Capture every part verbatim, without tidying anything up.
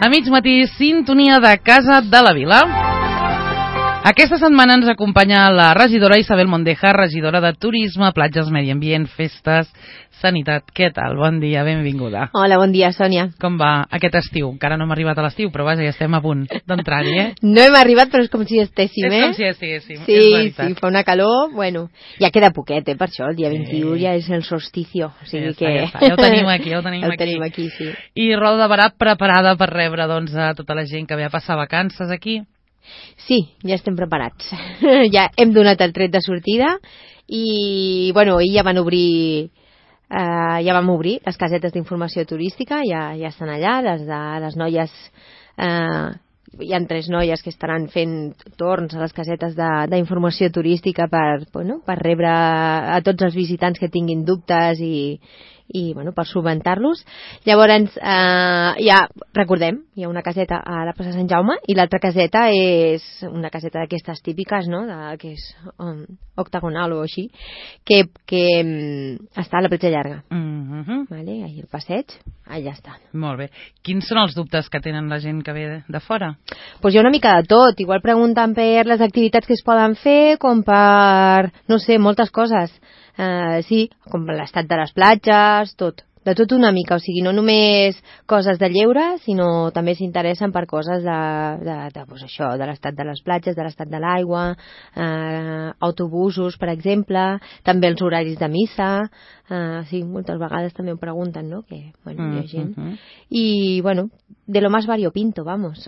A mig matí, sintonia de Casa de la Vila. Aquesta setmana ens acompanya la regidora Isabel Mondeja, regidora de Turisme, Platges, Medi Ambient, Festes, Sanitat. Què tal? Bon dia, benvinguda. Hola, bon dia, Sònia. Com va aquest estiu? Encara no hem arribat a l'estiu, però vaja, ja estem a punt d'entrar-hi, eh? No hem arribat, però és com si estéssim, eh? És com si estiguéssim, sí, és veritat. Sí, fa una calor, bueno, ja queda poquet, eh, per això, el dia vint-i-u ja és el solsticio, o sigui ja que... Ja, està, ja ho tenim aquí, ja ho tenim ja ho aquí. tenim aquí, sí. I Roda de Barà preparada per rebre, doncs, a tota la gent que ve a passar vacances aquí? Sí, ja estem preparats. Ja hem donat el tret de sortida i, bueno, ahir ja van obrir... Uh, ja vam obrir les casetes d'informació turística, ja, ja estan allà, les, de, les noies, uh, hi ha tres noies que estaran fent torns a les casetes d'informació turística per, bueno, per rebre a tots els visitants que tinguin dubtes i, i bueno, per solventar-los. Llavors, uh, ja recordem, hi ha una caseta a la plaça Sant Jaume i l'altra caseta és una caseta d'aquestes típiques, no?, de, que és um, octagonal o així, que, que um, està a la platja llarga. Mm -hmm. Vale? Ahí el passeig, allà està. Molt bé. Quins són els dubtes que tenen la gent que ve de, de fora? Pues hi ha una mica de tot. Igual pregunten per les activitats que es poden fer, com per, no sé, moltes coses. Uh, sí, com l'estat de les platges, tot. De tot una mica, o sigui, no només coses de lleure, sinó també s'interessen per coses de, de, de, pues això, de l'estat de les platges, de l'estat de l'aigua, eh, autobusos, per exemple, també els horaris de missa, eh, sí, moltes vegades també ho pregunten, no?, que, bueno, hi ha gent. Mm -hmm. I, bueno, de lo más variopinto, vamos.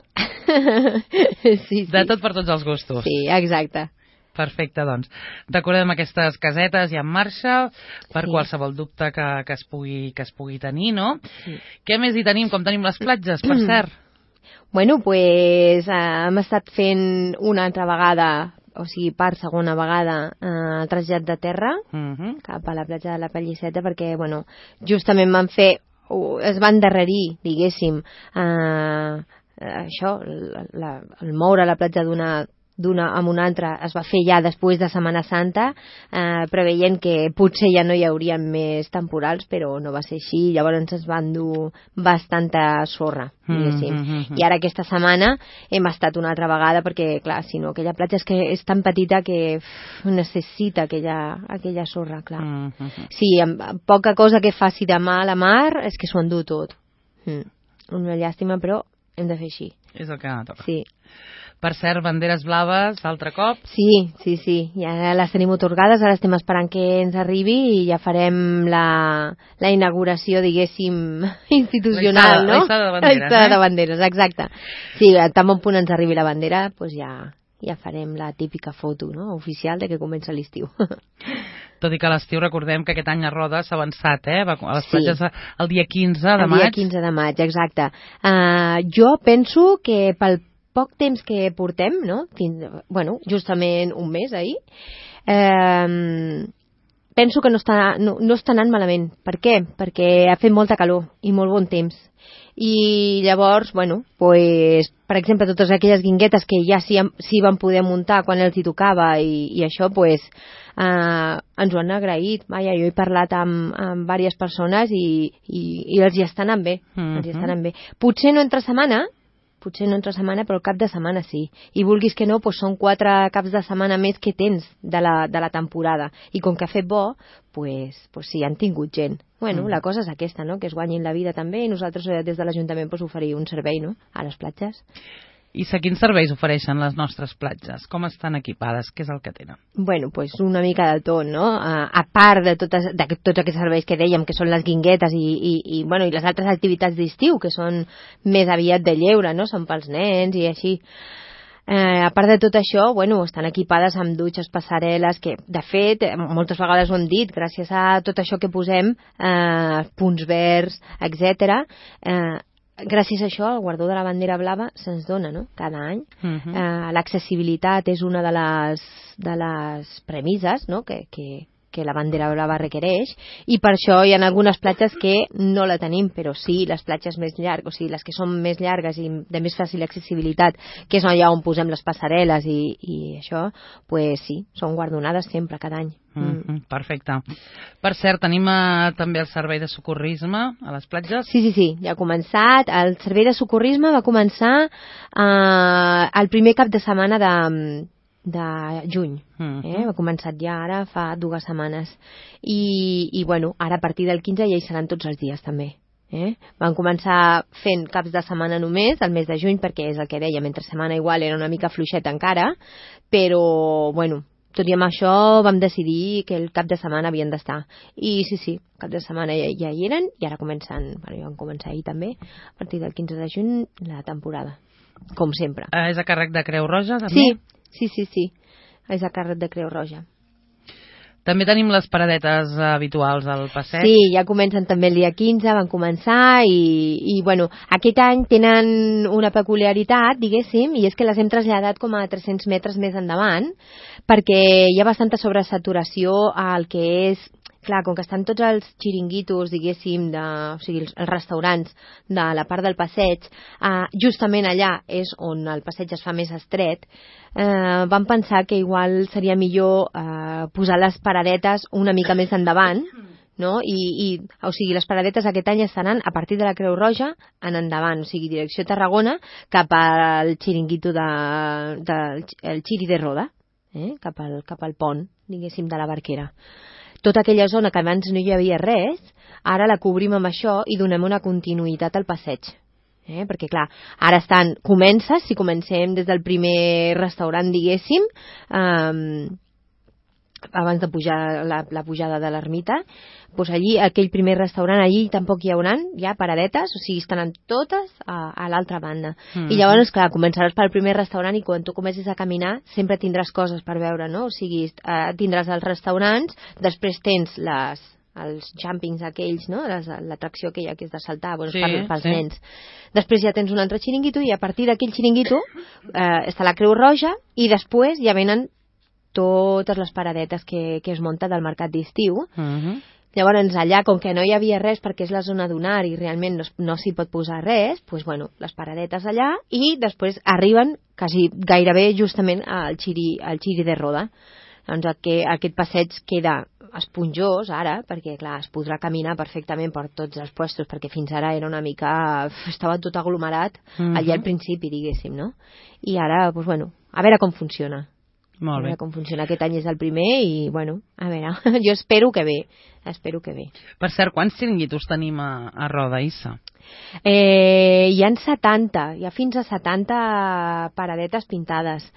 sí, sí. De tot per tots els gustos. Sí, exacte. Perfecte, doncs. Recordem aquestes casetes ja en marxa per sí. qualsevol dubte que, que, es pugui, que es pugui tenir, no? Sí. Què més hi tenim? Com tenim les platges, per cert? Bueno, pues, eh, hem estat fent una altra vegada, o sigui, per segona vegada, eh, el trasllat de terra uh -huh. cap a la platja de la Pelliceta, perquè, bueno, justament van fer, uh, es van endarrerir, diguéssim, eh, això, la, la, el moure la platja d'una d'una amb una altra es va fer ja després de Setmana Santa, eh, preveient que potser ja no hi haurien més temporals, però no va ser així. Llavors es van dur bastanta sorra, diguéssim. Mm -hmm. I ara aquesta setmana hem estat una altra vegada, perquè, clar, si no, aquella platja és que és tan petita que uf, necessita aquella, aquella sorra, clar. Mm -hmm. Sí, amb poca cosa que faci de mal a la mar és que s'ho endú tot. Mm. Una llàstima, però hem de fer així. És el que toca. Sí. Per cert, banderes blaves, altre cop? Sí, sí, sí, ja les tenim atorgades, ara estem esperant que ens arribi i ja farem la, la inauguració, diguéssim, institucional, no? La hissada de banderes, la hissada eh? de banderes, exacte. Sí, a tan bon punt ens arribi la bandera, doncs ja, ja farem la típica foto, no?, oficial de que comença l'estiu. Tot i que a l'estiu recordem que aquest any a Roda s'ha avançat, eh? A les platges sí. el dia quinze de el maig. El dia quinze de maig, exacte. Uh, jo penso que pel poc temps que portem, no? Fins, bueno, justament un mes ahir, eh, penso que no està, no, no està anant malament. Per què? Perquè ha fet molta calor i molt bon temps. I llavors, bueno, pues, per exemple, totes aquelles guinguetes que ja s'hi sí van poder muntar quan els hi tocava i, i això, pues, eh, ens ho han agraït. Vaja, jo he parlat amb, amb diverses persones i, i, i els hi està anant bé. Mm-hmm. Els hi està anant bé. Potser no entre setmana, potser no entre setmana, però el cap de setmana sí. I vulguis que no, doncs són quatre caps de setmana més que tens de la, de la temporada. I com que ha fet bo, doncs, doncs sí, han tingut gent. Bueno, mm. la cosa és aquesta, no?, que es guanyin la vida també, i nosaltres des de l'Ajuntament doncs, oferir un servei, no?, a les platges. I quins serveis ofereixen les nostres platges? Com estan equipades? Què és el que tenen? Bueno, pues una mica de tot, no? A, a part de, totes, de tots aquests serveis que dèiem, que són les guinguetes i, i, i, bueno, i les altres activitats d'estiu, que són més aviat de lleure, no? Són pels nens i així. Eh, a part de tot això, bueno, estan equipades amb dutxes, passarel·les, que, de fet, moltes vegades ho hem dit, gràcies a tot això que posem, eh, punts verds, etcètera, eh, gràcies a això el guardó de la bandera blava se'ns dona, no?, cada any. Uh -huh. eh, l'accessibilitat és una de les, de les premisses, no?, que, que, que la bandera blava requereix, i per això hi ha algunes platges que no la tenim, però sí les platges més llargues, o sigui, les que són més llargues i de més fàcil accessibilitat, que és allà on posem les passarel·les i, i això, pues sí, són guardonades sempre, cada any. Mm -hmm, perfecte. Per cert, tenim eh, també el servei de socorrisme a les platges? Sí, sí, sí, ja ha començat. El servei de socorrisme va començar eh, el primer cap de setmana de, de juny. Mm -hmm. eh? Ha començat ja ara fa dues setmanes. I, i bueno, ara a partir del quinze ja hi seran tots els dies també. Eh? Van començar fent caps de setmana només, el mes de juny, perquè és el que deia, mentre setmana igual era una mica fluixeta encara, però bueno, tot i amb això vam decidir que el cap de setmana havien d'estar. I sí, sí, cap de setmana ja, ja hi eren i ara comencen, bueno, ja van començar ahir també, a partir del quinze de juny, la temporada, com sempre. Eh, és a càrrec de Creu Roja, també? Sí, sí, sí, sí, és a càrrec de Creu Roja. També tenim les paradetes habituals al passeig. Sí, ja comencen també el dia quinze, van començar i, i bueno, aquest any tenen una peculiaritat, diguéssim, i és que les hem traslladat com a tres-cents metres més endavant, perquè hi ha bastanta sobresaturació al que és, clar, com que estan tots els xiringuitos, diguéssim, de, o sigui, els, els restaurants de la part del passeig, eh, justament allà és on el passeig es fa més estret, eh, vam pensar que igual seria millor eh, posar les paradetes una mica més endavant, no? I, i, o sigui, les paradetes aquest any estaran a partir de la Creu Roja en endavant, o sigui, direcció Tarragona cap al xiringuito de, de, el Xiri de Roda, eh? cap, al, cap al pont, diguéssim, de la Barquera. Tota aquella zona que abans no hi havia res, ara la cobrim amb això i donem una continuïtat al passeig. Eh? Perquè, clar, ara estan, comences, si comencem des del primer restaurant, diguéssim, eh, abans de pujar la, la pujada de l'ermita, doncs allí, aquell primer restaurant, allí tampoc hi hauran ja paradetes, o sigui, estaran totes a, a l'altra banda. Mm-hmm. I llavors, clar, començaràs pel primer restaurant i quan tu comencis a caminar sempre tindràs coses per veure, no? O sigui, eh, tindràs els restaurants, després tens les, els jumpings aquells, no? L'atracció aquella que és de saltar, doncs, sí, per, pels sí. nens. Després ja tens un altre xiringuito i a partir d'aquell xiringuito eh, està la Creu Roja i després ja venen totes les paradetes que, que es munta del mercat d'estiu. Uh-huh. Llavors allà, com que no hi havia res perquè és la zona dunar i realment no, no s'hi pot posar res, doncs, bueno, les paradetes allà i després arriben quasi gairebé justament al Xiri, al Xiri de Roda. Doncs aquest, aquest passeig queda esponjós ara, perquè clar, es podrà caminar perfectament per tots els puestos, perquè fins ara era una mica, estava tot aglomerat uh-huh. allà al principi, diguéssim, no? I ara, doncs bueno, a veure com funciona. Molt bé. A veure com funciona. Aquest any és el primer i, bueno, a veure, jo espero que bé, espero que bé. Per cert, quants xiringuitos tenim a, a Roda, Issa? Eh, hi ha setanta, hi ha fins a setanta paradetes pintades.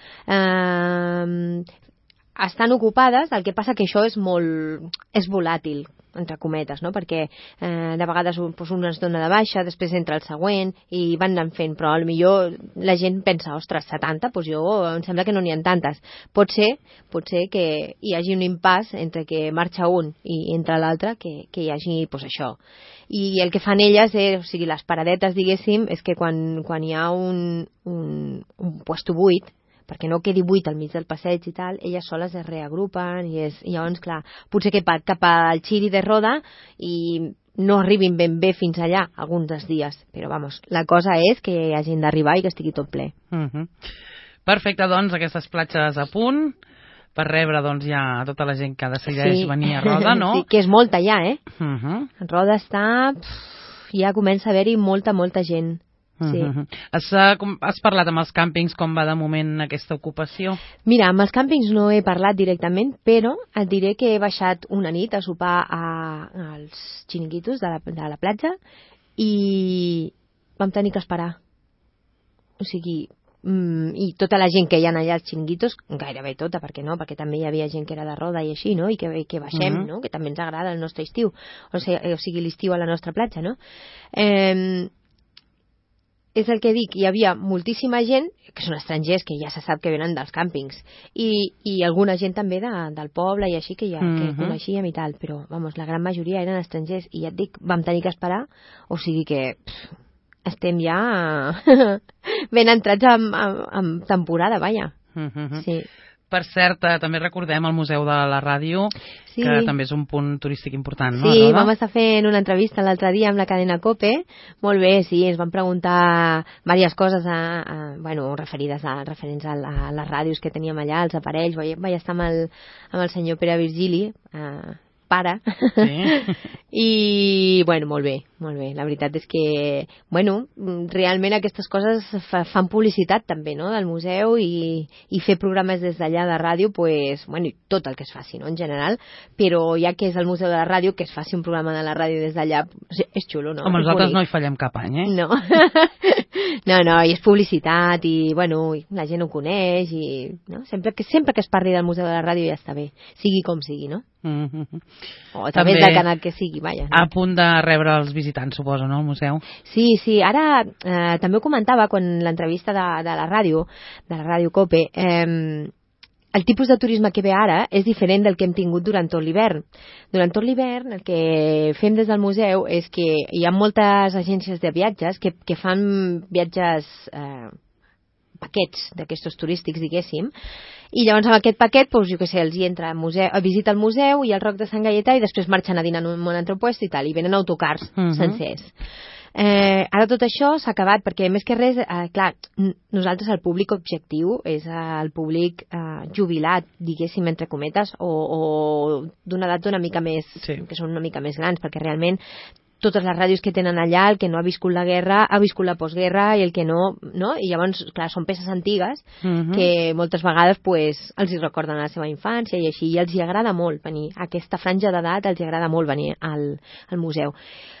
Eh, estan ocupades, el que passa que això és molt, és volàtil, entre cometes, no? Perquè eh, de vegades pues, un es dona de baixa, després entra el següent i van anant fent, però potser la gent pensa, ostres, setanta, doncs jo em sembla que no n'hi ha tantes. Pot ser, pot ser que hi hagi un impàs entre que marxa un i entra l'altre, que, que hi hagi pues, això. I el que fan elles, és, o sigui, les paradetes, diguéssim, és que quan, quan hi ha un, un, un puesto buit, perquè no quedi buit al mig del passeig i tal, elles soles es reagrupen i, és, i llavors, clar, potser que cap al Xiri de Roda i no arribin ben bé fins allà alguns dels dies, però vamos, la cosa és que hi hagin d'arribar i que estigui tot ple. Uh-huh. Perfecte, doncs, aquestes platges a punt per rebre doncs, ja tota la gent que decideix sí. venir a Roda, no? Sí, que és molta ja, eh? Uh-huh. Roda està... Pff, ja comença a haver-hi molta, molta gent. Sí. Uh-huh. Has, uh, has parlat amb els càmpings com va de moment aquesta ocupació? Mira, amb els càmpings no he parlat directament, però et diré que he baixat una nit a sopar a, als xiringuitos de la, de la platja i vam tenir que esperar. O sigui, mm, i tota la gent que hi ha allà als xiringuitos, gairebé tota, perquè no, perquè també hi havia gent que era de Roda i així, no? I que, que baixem, uh-huh. no? Que també ens agrada el nostre estiu, o sigui, o sigui l'estiu a la nostra platja, no? Eh, és el que dic, hi havia moltíssima gent, que són estrangers, que ja se sap que venen dels càmpings, i, i alguna gent també de, del poble i així, que ja mm-hmm. que coneixíem i tal, però, vamos, la gran majoria eren estrangers, i ja et dic, vam tenir que esperar, o sigui que pff, estem ja ben entrats en, en, en temporada, vaja. Mm-hmm. Sí. Per cert, eh, també recordem el Museu de la Ràdio, sí. que també és un punt turístic important, no? Sí, vam estar fent una entrevista l'altre dia amb la cadena COPE. Molt bé, sí, ens van preguntar diverses coses a, a, bueno, referides a, referents a, a les ràdios que teníem allà, els aparells. Vaig, vaig estar amb el, amb el senyor Pere Virgili, eh, pare, sí. I, bueno, molt bé, molt bé. La veritat és que, bueno, realment aquestes coses fa, fan publicitat també, no?, del museu, i, i fer programes des d'allà de ràdio, pues, bueno, i tot el que es faci, no?, en general, però ja que és el Museu de la Ràdio, que es faci un programa de la ràdio des d'allà, és xulo, no? Home, nosaltres no hi fallem cap any, eh? No. No, no, i és publicitat, i, bueno, la gent ho coneix, i, no?, sempre que, sempre que es parli del Museu de la Ràdio ja està bé, sigui com sigui, no? Mm-hmm. O a través del canal que sigui, vaja. A punt de rebre els visitants, suposo, no, al museu? Sí, sí, ara eh, també ho comentava quan l'entrevista de, de la ràdio, de la ràdio COPE, eh, el tipus de turisme que ve ara és diferent del que hem tingut durant tot l'hivern. Durant tot l'hivern el que fem des del museu és que hi ha moltes agències de viatges que, que fan viatges... Eh, paquets d'aquestos turístics, diguéssim, i llavors amb aquest paquet, doncs, jo què sé, els hi entra a, museu, a visita el museu i el Roc de Sant Gaietà i després marxen a dinar en un altre lloc i tal, i venen autocars uh-huh. sencers. Eh, ara tot això s'ha acabat perquè, més que res, eh, clar, nosaltres el públic objectiu és el públic eh, jubilat, diguéssim, entre cometes, o, o d'una edat una mica més, sí. que són una mica més grans, perquè realment totes les ràdios que tenen allà, el que no ha viscut la guerra, ha viscut la postguerra, i el que no, no? I llavors, clar, són peces antigues uh-huh. que moltes vegades pues, els hi recorden la seva infància i així, i els hi agrada molt venir. Aquesta franja d'edat els hi agrada molt venir al, al museu.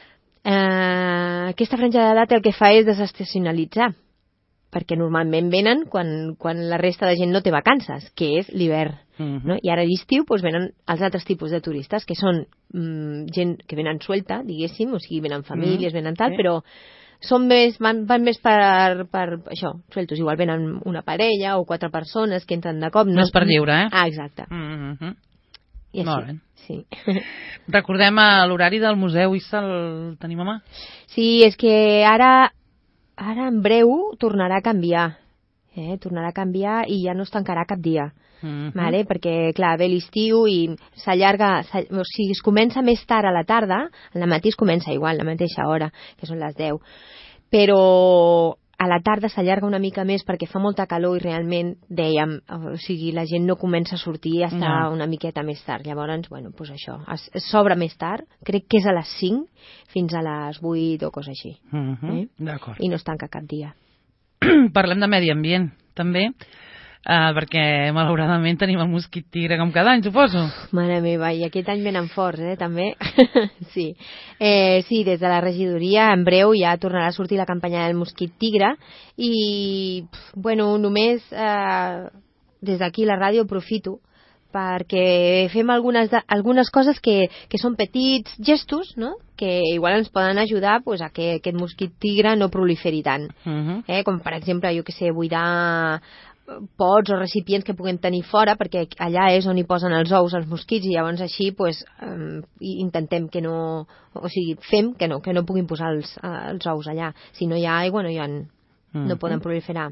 Eh, aquesta franja d'edat el que fa és desestacionalitzar, perquè normalment venen quan, quan la resta de gent no té vacances, que és l'hivern. Uh-huh. No? I ara a l'estiu pues, venen els altres tipus de turistes, que són mm, gent que venen suelta, diguéssim, o sigui, venen famílies, uh-huh. venen tal, sí. però són més, van, van més per, per això, sueltos. Igual venen una parella o quatre persones que entren de cop. No, no és per lliure, eh? Ah, exacte. Uh-huh. I així, molt bé. Sí. Recordem l'horari del museu, Issa, el tenim a mà? Sí, és que ara, ara en breu tornarà a canviar. Eh? Tornarà a canviar i ja no es tancarà cap dia. Uh-huh. Vale? Perquè, clar, ve l'estiu i s'allarga, o sigui, es comença més tard a la tarda, al matí es comença igual, a la mateixa hora, que són les deu, però a la tarda s'allarga una mica més perquè fa molta calor i realment, dèiem, o sigui, la gent no comença a sortir fins no. una miqueta més tard. Llavors, bueno, doncs això, s'obre més tard, crec que és a les cinc fins a les vuit o cosa així. Uh-huh. eh? D'acord. I no es tanca cap dia. Parlem de medi ambient, també. Uh, perquè malauradament tenim el mosquit tigre com cada any, suposo. Mare meva, i aquest any venen forts, eh, també. sí. Eh, sí, des de la regidoria en breu ja tornarà a sortir la campanya del mosquit tigre i, bueno, només eh, des d'aquí la ràdio aprofito perquè fem algunes, de, algunes coses que, que són petits gestos, no?, que igual ens poden ajudar pues, a que aquest mosquit tigre no proliferi tant. Uh-huh. eh, com, per exemple, jo que sé, buidar pots o recipients que puguem tenir fora, perquè allà és on hi posen els ous els mosquits, i llavors així pues, um, intentem que no, o sigui, fem que no, que no puguin posar els, uh, els ous allà. Si no hi ha aigua no, hi ha, mm-hmm. no poden proliferar.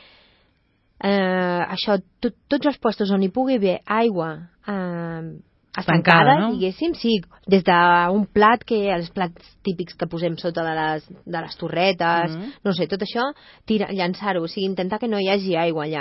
Uh, això, tot, tots els puestos on hi pugui haver aigua uh, estancada, no? Diguéssim, sí, des d'un plat, que els plats típics que posem sota de les, de les torretes, mm-hmm. no sé, tot això, tira, llançar-ho, o sigui, intentar que no hi hagi aigua allà.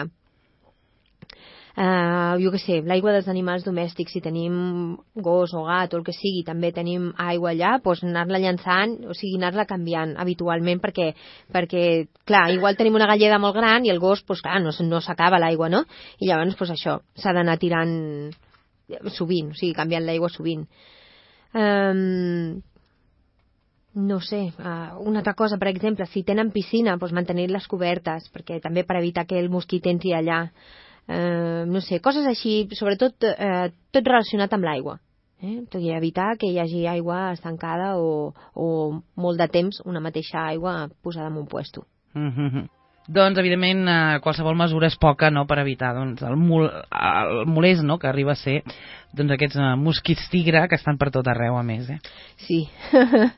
Uh, jo què sé, l'aigua dels animals domèstics, si tenim gos o gat o el que sigui, també tenim aigua allà, doncs anar-la llançant, o sigui, anar-la canviant habitualment, perquè, perquè, clar, igual tenim una galleda molt gran i el gos, doncs clar, no, no s'acaba l'aigua, no? I llavors, doncs això, s'ha d'anar tirant sovint, o sigui, canviant l'aigua sovint. Um, no sé, uh, una altra cosa, per exemple, si tenen piscina, doncs mantenir-les cobertes, perquè també per evitar que el mosquit entri allà. Uh, no sé, coses així, sobretot uh, tot relacionat amb l'aigua. Eh? Tot i evitar que hi hagi aigua estancada o, o molt de temps una mateixa aigua posada en un puesto. Mm-hmm. Doncs, evidentment, eh, qualsevol mesura és poca, no?, per evitar doncs, el, mol, el molest, no?, que arriba a ser doncs, aquests eh, mosquits tigre que estan per tot arreu, a més. Eh? Sí.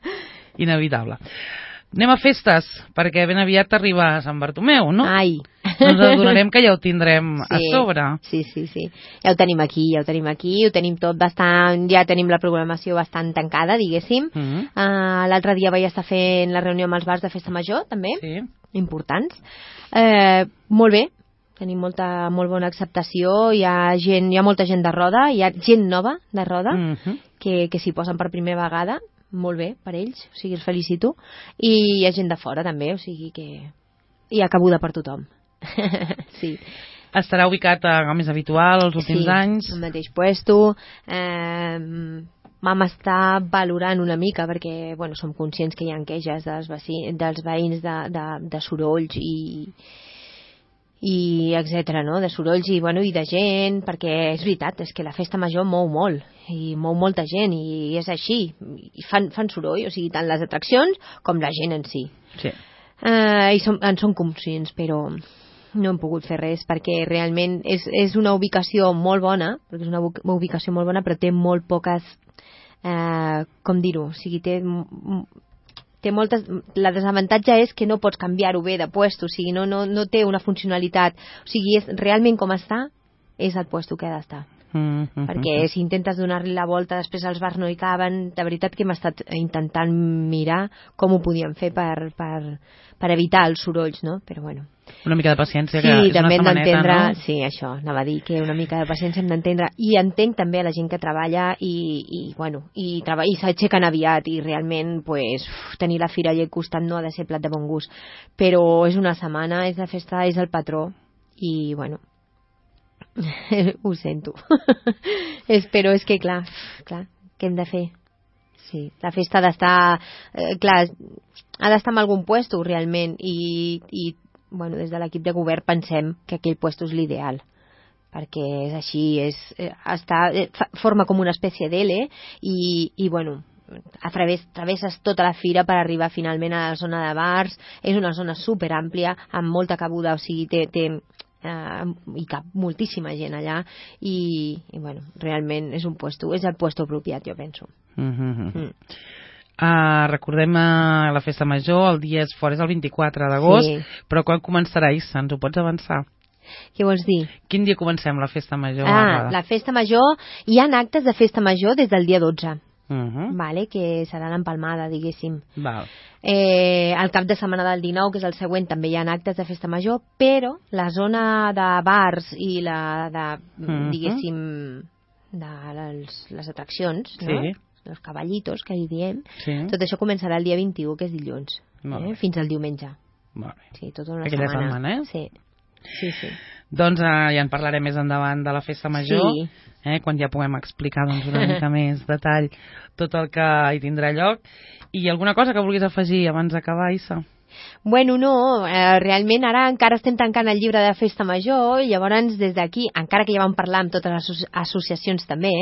Inevitable. Anem a festes, perquè ben aviat arriba Sant Bartomeu, no? Ai! ens adonarem que ja ho tindrem sí, a sobre. Sí, sí, sí. Ja ho tenim aquí, ja ho tenim aquí, ho tenim tot bastant, ja tenim la programació bastant tancada, diguéssim. Mm -hmm. uh, L'altre dia vaig estar fent la reunió amb els bars de Festa Major, també, sí. Importants. Uh, molt bé, tenim molta, molt bona acceptació, hi ha, gent, hi ha molta gent de roda, hi ha gent nova de roda, mm -hmm. que, que s'hi posen per primera vegada, molt bé per ells, o sigui, els felicito, i hi ha gent de fora també, o sigui que hi ha cabuda per tothom. Sí. Estarà ubicat a més habitual els últims sí, anys? Sí, al mateix puesto. Eh, vam estar valorant una mica perquè, bueno, som conscients que hi ha queixes dels, vecins, dels veïns de, de, de sorolls i i etcètera, no? De sorolls i, bueno, i de gent, perquè és veritat, és que la festa major mou molt, i mou molta gent, i és així, i fan, fan soroll, o sigui, tant les atraccions com la gent en si. Sí. Uh, i som, en som conscients, però no hem pogut fer res, perquè realment és, és una ubicació molt bona, perquè és una, una ubicació molt bona, però té molt poques, uh, com dir-ho, o sigui, té... té moltes... La desavantatge és que no pots canviar-ho bé de puesto, o sigui, no, no, no té una funcionalitat, o sigui, és, realment com està és el puesto que ha d'estar. Mm -hmm. Perquè si intentes donar-li la volta després els bars no hi caben, de veritat que hem estat intentant mirar com ho podíem fer per, per, per evitar els sorolls, no? Però bueno, una mica de paciència, sí, que és també una hem d'entendre, no? Sí, això, anava a dir que una mica de paciència hem d'entendre, i entenc també a la gent que treballa i, i bueno, i, treba, i s'aixequen aviat, i realment pues, uf, tenir la fira allà al costat no ha de ser plat de bon gust, però és una setmana, és la festa, és el patró, i bueno, ho sento. és, però és que clar, clar, què hem de fer? Sí, la festa ha d'estar, eh, clar, ha d'estar en algun puesto realment, i, i bueno, des de l'equip de govern pensem que aquell puesto és l'ideal, perquè és així, és, eh, està, eh, fa, forma com una espècie d'L i, i bueno, a través, travesses tota la fira per arribar finalment a la zona de bars, és una zona super àmplia, amb molta cabuda, o sigui, té, té Uh, hi cap moltíssima gent allà i, i bueno, realment és un puesto, és el puesto apropiat, jo penso. Mm -hmm. mm. Uh, recordem uh, la festa major, el dia és fora, és el vint-i-quatre d'agost, sí. Però quan començarà, Issa? Ens ho pots avançar? Què vols dir? Quin dia comencem la festa major? Ah, la festa major, hi ha actes de festa major des del dia dotze. Uh -huh. Vale, que serà l'empalmada, diguéssim. Val. Eh, el cap de setmana del dinou, que és el següent, també hi ha actes de festa major, però la zona de bars i la de, uh -huh. diguéssim, de les, les atraccions, sí. No? Els cavallitos, que hi diem, sí. Tot això començarà el dia vint-i-u, que és dilluns, eh? Fins al diumenge. Molt bé. Sí, tota una Aquella setmana. setmana, eh? Sí, sí, sí. Doncs eh, ja en parlarem més endavant de la festa major, sí. eh, quan ja puguem explicar doncs, una mica més detall tot el que hi tindrà lloc. I alguna cosa que vulguis afegir abans d'acabar, Issa? Bueno, no, eh, realment ara encara estem tancant el llibre de festa major, i llavors des d'aquí, encara que ja vam parlar amb totes les associacions també,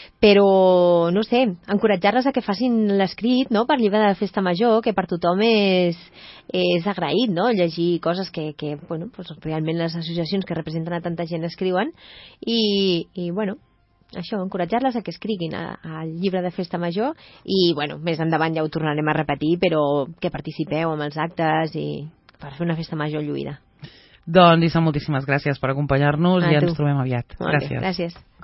però, no sé, encoratjar-les a que facin l'escrit, no?, per llibre de festa major, que per tothom és, és agraït, no?, llegir coses que, que bueno, pues realment les associacions que representen a tanta gent escriuen, i, i bueno, això, encoratjar-les a que escriguin al llibre de festa major, i bueno, més endavant ja ho tornarem a repetir, però que participeu amb els actes i per fer una festa major lluïda. Doncs, Issa, moltíssimes gràcies per acompanyar-nos i ens trobem aviat. Molt gràcies. Bé, gràcies.